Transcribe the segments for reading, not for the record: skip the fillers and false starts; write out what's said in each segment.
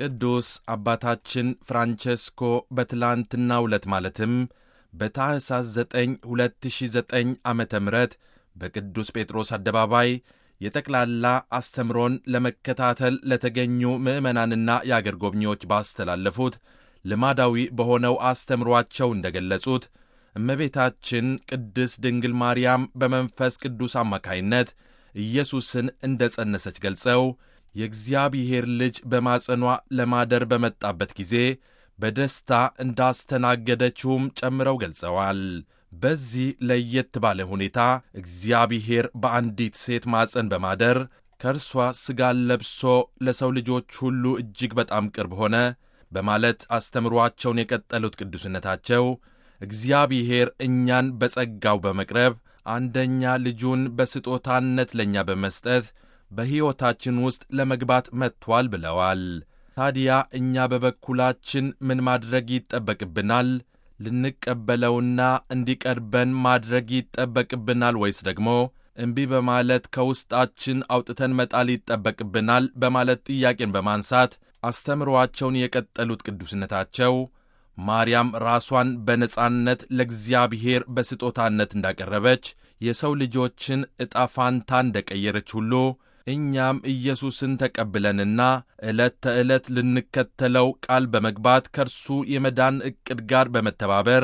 ቅዱስ አባታችን ፍራንቼስኮ በትላንትናው ዕለት ማለትም በታኅሳስ 9 2009 ዓመተ ምህረት በቅዱስ ጴጥሮስ አደባባይ የጠቅላላ አስተምሮን ለመከታተል ለተገኙ ምዕመናንና የአገር ጎብኚዎች ባስተላለፉት ልማዳዊ በሆነው አስተምሮአቸው እንደገለጹት እመቤታችን ቅድስት ድንግል ማርያም በመንፈስ ቅዱስ አማካይነት ኢየሱስን እንደ ጸነሰች ገልጸው የእግዚአብሔር ልጅ በማጸኗ ለማደር በመጣበት ጊዜ በደስታ እንዳስተናገደችውም ጨምረው ገልጸዋል። በዚህ ለየት ባለ ሁኔታ እግዚአብሔር በአንዲት ሴት ማጸን በማደር ከእርሷ ሥጋን ለብሶ ለሰው ልጆች ሁሉ እጅግ በጣም ቅርብ ሆነ በማለት አስተምሮአቸውን የቀጠሉት ቅዱስነታቸው እግዚአብሔር እኛን በጸጋው በመቅረብ አንደኛ ልጁን በስጦታነት ለእኛ በመስጠት በሕይወታችን ውስጥ ለመግባት መጥቷል ብለዋል። ታዲያ እኛ በበኩላችን ምን ማድረግ ይጠበቅብናል? ልንቀበለውና እንዲቀርበን ማድረግ ይጠበቅብናል ወይስ ደግሞ እምቢ በማለት ከውስጣችን አውጥተን መጣል ይጠበቅብናል? በማለት ጥያቄን በማንሳት አስተምሮአቸውን የቀጠሉት ቅዱስነታቸው ማርያም ራሷን በነጻነት ለእግዚአብሔር በስጦታነት እንዳቀረበች የሰው ልጆችን ዕጣ ፋንታ እንደቀየረች ሁሉ እኛም ኢየሱስን ተቀብለንና ዕለት ተዕለት ልንከተለው ቃል በመግባት ከእርሱ የመዳን ዕቅድ ጋር በመተባበር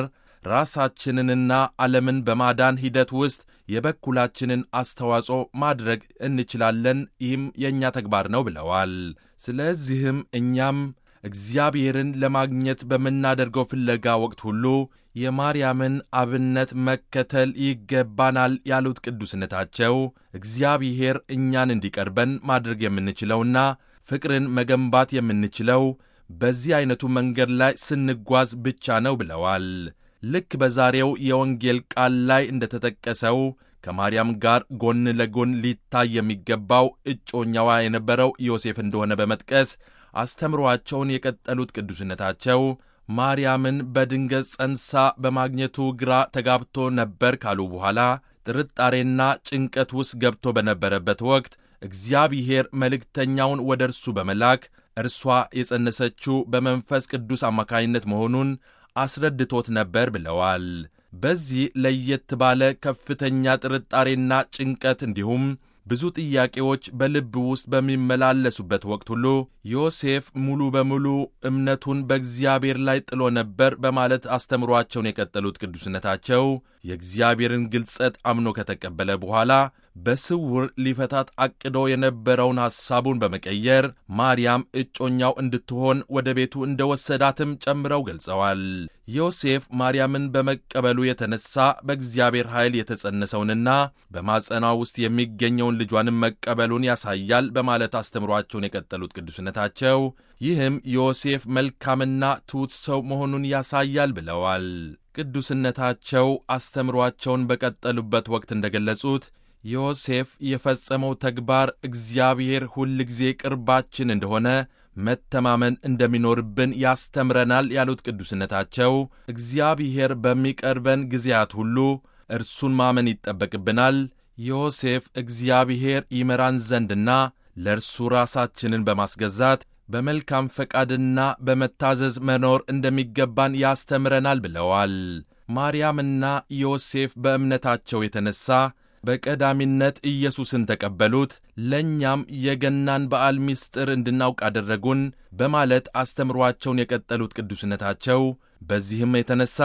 ራሳችንንና ዓለምን በማዳን ሂደት ውስጥ የበኩላችንን አስተዋጽኦ ማድረግ እንችላለን። ይህም የእኛ ተግባር ነው ብለዋል። ስለዚህም እኛም እግዚአብሔርን ለማግኘት በምናደርገው ፍለጋ ወቅት ሁሉ የማርያምን አብነት መከተል ይገባናል ያሉት ቅዱስነታቸው እግዚአብሔር እኛን እንዲቀርበን ማድረግ የምንችለውና ፍቅርን መገንባት የምንችለው በዚህ ዐይነቱ መንገድ ላይ ስንጓዝ ብቻ ነው ብለዋል። ልክ በዛሬው የወንጌል ቃል ላይ እንደተጠቀሰው ከማርያም ጋር ጎን ለጎን ሊታይ የሚገባው እጮኛዋ የነበረው ዮሴፍ እንደሆነ በመጥቀስ አስተምሮአቸውን የቀጠሉት ቅዱስነታቸው ማርያምን በድንገት ጸንሳ በማግኘቱ ግራ ተጋብቶ ነበር ካሉ በኋላ ጥርጣሬና ጭንቀት ውስጥ ገብቶ በነበረበት ወቅት እግዚአብሔር መልእክተኛውን ወደ እርሱ በመላክ እርሷ የጸነሰችው በመንፈስ ቅዱስ አማካይነት መሆኑን አስረድቶት ነበር ብለዋል። በዚህ ለየት ባለ ከፍተኛ ጥርጣሬና ጭንቀት እንዲሁም ብዙ ጥያቄዎች በልብ ውስጥ በሚመላለሱበት ወቅት ሁሉ ዮሴፍ ሙሉ በሙሉ እምነቱን በእግዚአብሔር ላይ ጥሎ ነበር በማለት አስተምሮአቸውን የቀጠሉት ቅዱስነታቸው የእግዚአብሔርን ግልጸት አምኖ ከተቀበለ በኋላ በስውር ሊፈታት አቅዶ የነበረውን ሐሳቡን በመቀየር ማርያም እጮኛው እንድትሆን ወደ ቤቱ እንደወሰዳትም ጨምረው ገልጸዋል። ዮሴፍ ማርያምን በመቀበሉ የተነሳ በእግዚአብሔር ኃይል የተጸነሰውንና በማጸኗ ውስጥ የሚገኘውን ልጇንም መቀበሉን ያሳያል በማለት አስተምሮአቸውን የቀጠሉት ቅዱስነታቸው ይህም ዮሴፍ መልካምና ትሑት ሰው መሆኑን ያሳያል ብለዋል። ቅዱስነታቸው አስተምሮአቸውን በቀጠሉበት ወቅት እንደገለጹት ዮሴፍ የፈጸመው ተግባር እግዚአብሔር ሁል ጊዜ ቅርባችን እንደሆነ መተማመን እንደሚኖርብን ያስተምረናል ያሉት ቅዱስነታቸው እግዚአብሔር በሚቀርበን ጊዜያት ሁሉ እርሱን ማመን ይጠበቅብናል። ዮሴፍ እግዚአብሔር ይመራን ዘንድና ለእርሱ ራሳችንን በማስገዛት በመልካም ፈቃድና በመታዘዝ መኖር እንደሚገባን ያስተምረናል ብለዋል። ማርያምና ዮሴፍ በእምነታቸው የተነሣ በቀዳሚነት ኢየሱስን ተቀበሉት፣ ለእኛም የገናን በዓል ምስጢር እንድናውቅ አደረጉን በማለት አስተምሮአቸውን የቀጠሉት ቅዱስነታቸው በዚህም የተነሣ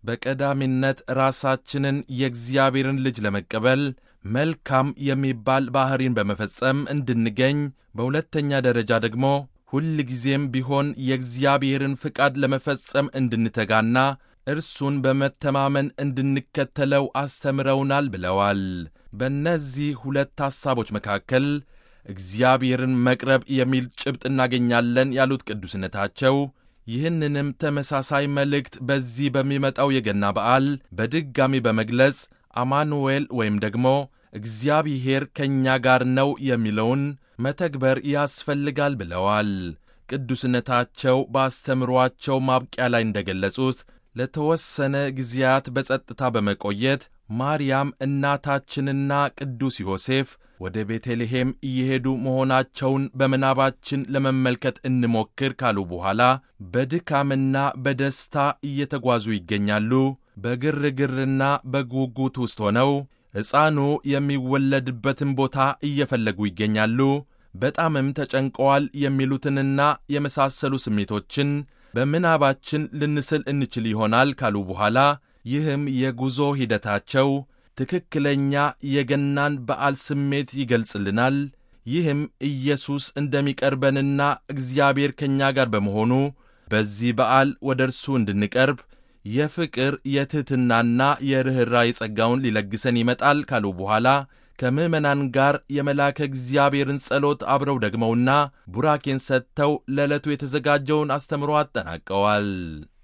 በቀዳሚነት ራሳችንን የእግዚአብሔርን ልጅ ለመቀበል መልካም የሚባል ባሕሪን በመፈጸም እንድንገኝ፣ በሁለተኛ ደረጃ ደግሞ ሁል ጊዜም ቢሆን የእግዚአብሔርን ፍቃድ ለመፈጸም እንድንተጋና እርሱን በመተማመን እንድንከተለው አስተምረውናል ብለዋል። በእነዚህ ሁለት ሐሳቦች መካከል እግዚአብሔርን መቅረብ የሚል ጭብጥ እናገኛለን ያሉት ቅዱስነታቸው ይህንንም ተመሳሳይ መልእክት በዚህ በሚመጣው የገና በዓል በድጋሚ በመግለጽ አማኑኤል ወይም ደግሞ እግዚአብሔር ከእኛ ጋር ነው የሚለውን መተግበር ያስፈልጋል ብለዋል። ቅዱስነታቸው በአስተምሮአቸው ማብቂያ ላይ እንደገለጹት ለተወሰነ ጊዜያት በጸጥታ በመቆየት ማርያም እናታችንና ቅዱስ ዮሴፍ ወደ ቤተልሔም እየሄዱ መሆናቸውን በምናባችን ለመመልከት እንሞክር ካሉ በኋላ በድካምና በደስታ እየተጓዙ ይገኛሉ። በግርግርና በጉጉት ውስጥ ሆነው ሕፃኑ የሚወለድበትን ቦታ እየፈለጉ ይገኛሉ። በጣምም ተጨንቀዋል የሚሉትንና የመሳሰሉ ስሜቶችን በምናባችን ልንስል እንችል ይሆናል ካሉ በኋላ ይህም የጉዞ ሂደታቸው ትክክለኛ የገናን በዓል ስሜት ይገልጽልናል። ይህም ኢየሱስ እንደሚቀርበንና እግዚአብሔር ከእኛ ጋር በመሆኑ በዚህ በዓል ወደ እርሱ እንድንቀርብ የፍቅር የትሕትናና የርኅራኄ ጸጋውን ሊለግሰን ይመጣል ካሉ በኋላ ከምዕመናን ጋር የመልአከ እግዚአብሔርን ጸሎት አብረው ደግመውና ቡራኬን ሰጥተው ለዕለቱ የተዘጋጀውን አስተምሮ አጠናቀዋል።